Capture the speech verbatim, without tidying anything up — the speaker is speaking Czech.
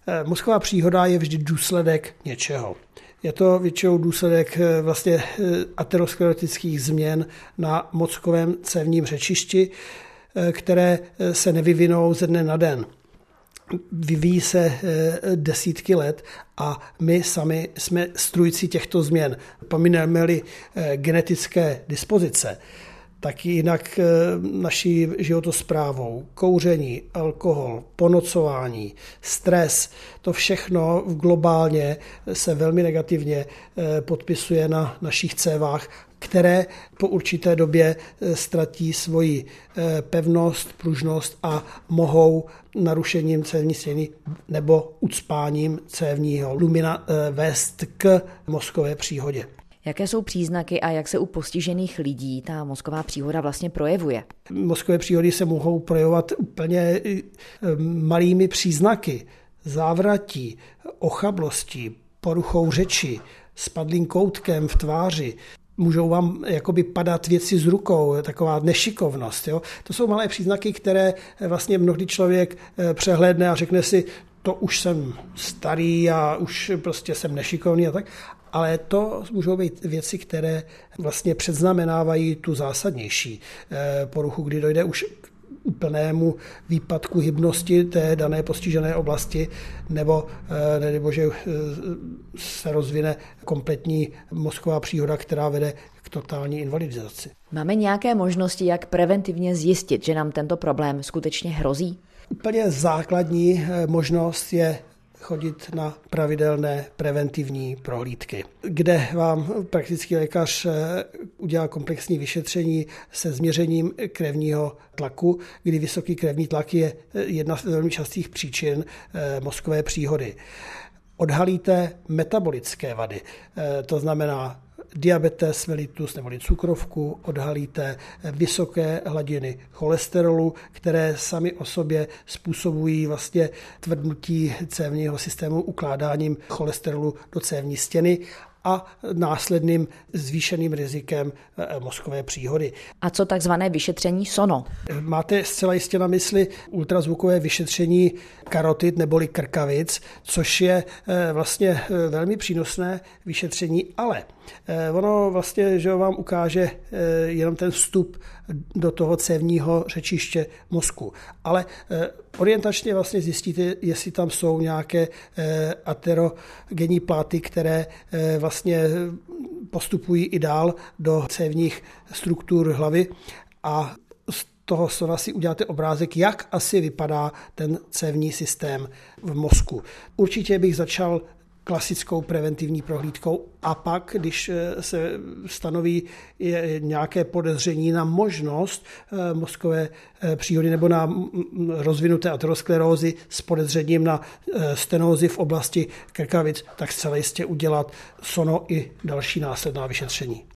Mozková příhoda je vždy důsledek něčeho. Je to většinou důsledek vlastně aterosklerotických změn na mozkovém cévním řečišti, které se nevyvinou ze dne na den. Vyvíjí se desítky let a my sami jsme strůjci těchto změn. Pomineme-li genetické dispozice, tak jinak naší životosprávou, kouření, alkohol, ponocování, stres, to všechno globálně se velmi negativně podpisuje na našich cévách, které po určité době ztratí svoji pevnost, pružnost a mohou narušením cévní stěny nebo ucpáním cévního lumina vést k mozkové příhodě. Jaké jsou příznaky a jak se u postižených lidí ta mozková příhoda vlastně projevuje? Mozkové příhody se mohou projevovat úplně malými příznaky. Závratí, ochablostí, poruchou řeči, spadlým koutkem v tváři. Můžou vám jakoby padat věci z rukou, taková nešikovnost. Jo? To jsou malé příznaky, které vlastně mnohdy člověk přehlédne a řekne si, to už jsem starý a už prostě jsem nešikovný a tak. Ale to můžou být věci, které vlastně předznamenávají tu zásadnější poruchu, kdy dojde už k úplnému výpadku hybnosti té dané postižené oblasti, nebo, nebo že se rozvine kompletní mozková příhoda, která vede k totální invalidizaci. Máme nějaké možnosti, jak preventivně zjistit, že nám tento problém skutečně hrozí? Úplně základní možnost je chodit na pravidelné preventivní prohlídky, kde vám praktický lékař udělá komplexní vyšetření se změřením krevního tlaku, kdy vysoký krevní tlak je jedna z velmi častých příčin mozkové příhody. Odhalíte metabolické vady, to znamená diabetes mellitus neboli cukrovku, odhalíte vysoké hladiny cholesterolu, které sami o sobě způsobují vlastně tvrdnutí cévního systému ukládáním cholesterolu do cévní stěny a následným zvýšeným rizikem mozkové příhody. A co takzvané vyšetření sono? Máte zcela jistě na mysli ultrazvukové vyšetření karotid neboli krkavic, což je vlastně velmi přínosné vyšetření, ale ono vlastně, že vám ukáže jenom ten vstup do toho cévního řečiště mozku. Ale orientačně vlastně zjistíte, jestli tam jsou nějaké aterogenní pláty, které vlastně postupují i dál do cévních struktur hlavy a z toho sona si uděláte obrázek, jak asi vypadá ten cévní systém v mozku. Určitě bych začal klasickou preventivní prohlídkou a pak, když se stanoví nějaké podezření na možnost mozkové příhody nebo na rozvinuté aterosklerózy s podezřením na stenózy v oblasti krkavic, tak zcela jistě udělat sono i další následná vyšetření.